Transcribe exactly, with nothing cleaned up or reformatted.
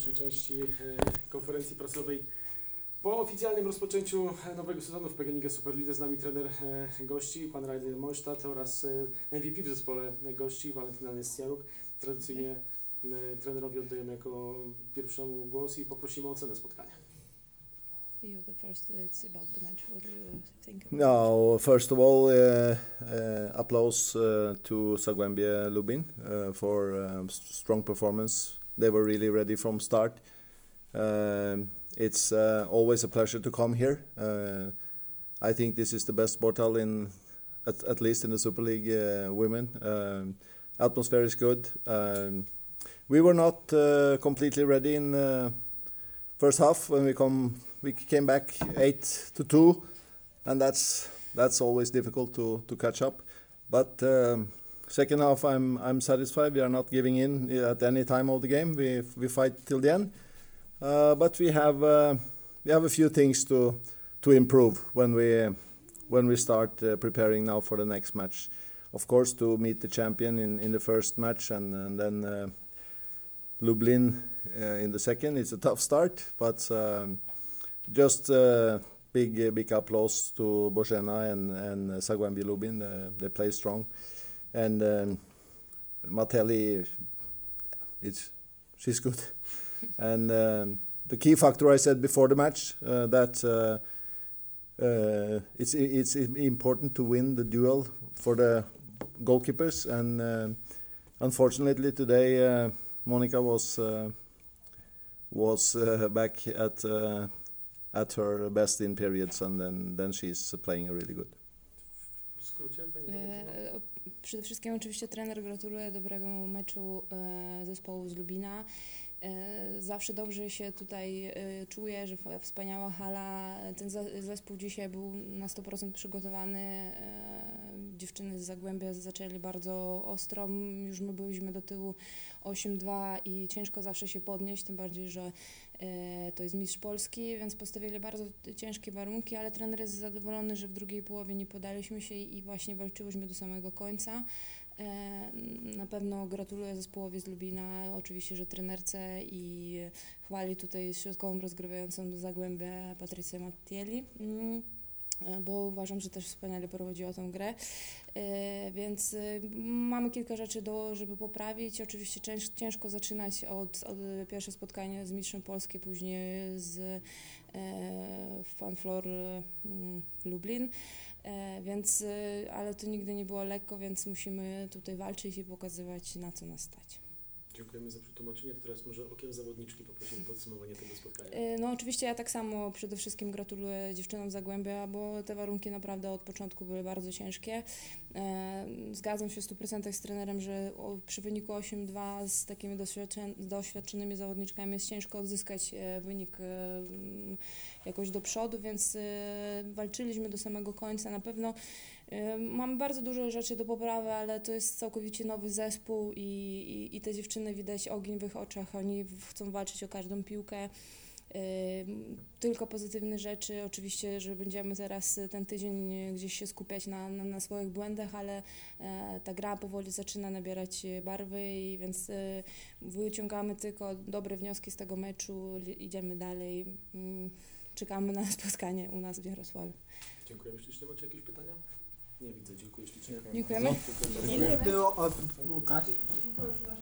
pierwszej części konferencji prasowej. Po oficjalnym rozpoczęciu nowego sezonu w P G N iG Superlidze z nami trener gości, pan Rainer Mollstadt oraz M V P w zespole gości, Walentyna Nestiaruk. Tradycyjnie trenerowi oddajemy jako pierwszemu głos i poprosimy o ocenę spotkania. You the first, it's about the match. What do you think? No, first of all, uh, uh, applause uh, to Zagłębie Lubin uh, for um, strong performance. They were really ready from start. Um, it's uh, always a pleasure to come here. Uh, I think this is the best portal in, at, at least in the Super League uh, women. Um, atmosphere is good. Um, we were not uh, completely ready in uh, first half when we come. We came back eight to two, and that's that's always difficult to, to catch up. But um, second half, I'm I'm satisfied. We are not giving in at any time of the game. We we fight till the end. Uh, but we have uh, we have a few things to to improve when we when we start uh, preparing now for the next match. Of course, to meet the champion in, in the first match, and, and then uh, Lublin uh, in the second. It's a tough start, but. Um, Just uh, big uh, big applause to Bożena and and uh, Zagłębie Lubin. Uh, they play strong, and um, Matelli, it's she's good. And um, the key factor I said before the match uh, that uh, uh, it's it's important to win the duel for the goalkeepers. And uh, unfortunately today uh, Monica was uh, was uh, back at. Uh, at her best in periods, and then, then she's playing really good. W skrócie, pani E, przede wszystkim oczywiście trener gratuluje dobrego meczu e, zespołu z Lubina. E, zawsze dobrze się tutaj e, czuję, że wspaniała hala. Ten zespół dzisiaj był na sto procent przygotowany. E, dziewczyny z Zagłębia zaczęli bardzo ostro. Już my byliśmy do tyłu osiem dwa i ciężko zawsze się podnieść, tym bardziej, że e, to jest mistrz Polski, więc postawili bardzo ciężkie warunki, ale trener jest zadowolony, że w drugiej połowie nie podaliśmy się i właśnie walczyłyśmy do samego końca. E, na pewno gratuluję zespołowi z Lubina, oczywiście, że trenerce, i chwali tutaj środkową rozgrywającą do Zagłębia Patrycję Mattieli, mm, bo uważam, że też wspaniale prowadziła tą grę. E, więc e, mamy kilka rzeczy, do, żeby poprawić. Oczywiście cięż, ciężko zaczynać od, od pierwsze spotkania z mistrzem Polski, później z e, Fanflor e, Lublin. E, więc, e, ale to nigdy nie było lekko, więc musimy tutaj walczyć i pokazywać, na co nas stać. Dziękujemy za przetłumaczenie. Teraz może okiem zawodniczki poprosimy o podsumowanie tego spotkania. E, no oczywiście ja tak samo przede wszystkim gratuluję dziewczynom z Zagłębia, bo te warunki naprawdę od początku były bardzo ciężkie. E, zgadzam się w stu procentach z trenerem, że o, przy wyniku osiem dwa z takimi doświadczeń, doświadczonymi zawodniczkami jest ciężko odzyskać e, wynik e, jakoś do przodu, więc e, walczyliśmy do samego końca. Na pewno e, mamy bardzo dużo rzeczy do poprawy, ale to jest całkowicie nowy zespół i, i, i te dziewczyny, widać ogień w ich oczach, oni chcą walczyć o każdą piłkę. Tylko pozytywne rzeczy, oczywiście, że będziemy teraz ten tydzień gdzieś się skupiać na, na, na swoich błędach, ale e, ta gra powoli zaczyna nabierać barwy, i więc e, wyciągamy tylko dobre wnioski z tego meczu, idziemy dalej, mm, czekamy na spotkanie u nas w Jarosławiu. Dziękujemy ślicznie. Macie jakieś pytania? Nie widzę. Dziękuję ślicznie. Dziękujemy. Dziękujemy. Ile było od Łukasz?